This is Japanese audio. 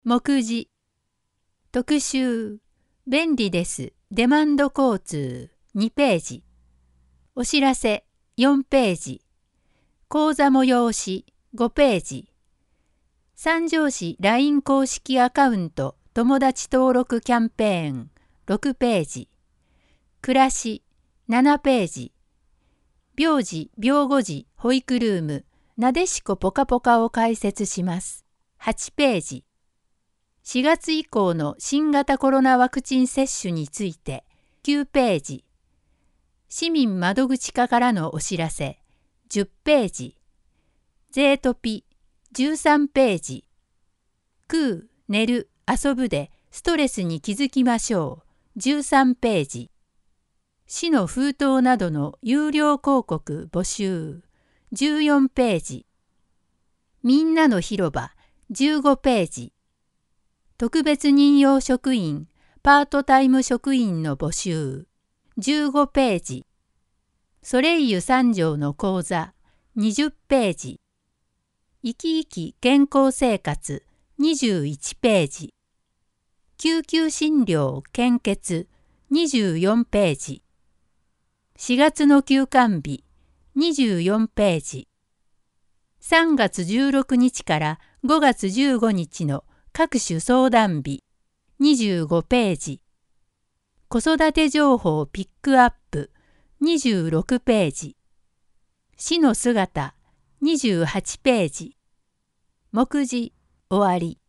目次特集便利ですデマンド交通2ページお知らせ4ページ講座催し5ページ三条市 LINE 公式アカウント友達登録キャンペーン6ページ暮らし7ページ病児病後児保育ルームなでしこぽかぽかを開設します8ページ4月以降の新型コロナワクチン接種について9ページ市民窓口課からのお知らせ10ページゼートピ13ページ食う、寝る、遊ぶでストレスに気づきましょう13ページ市の封筒などの有料広告募集14ページみんなの広場15ページ特別任用職員、パートタイム職員の募集15ページソレイユ三条の講座20ページ生き生き健康生活21ページ救急診療献血24ページ4月の休館日24ページ3月16日から5月15日の各種相談日25ページ子育て情報ピックアップ26ページ市の姿28ページ目次終わり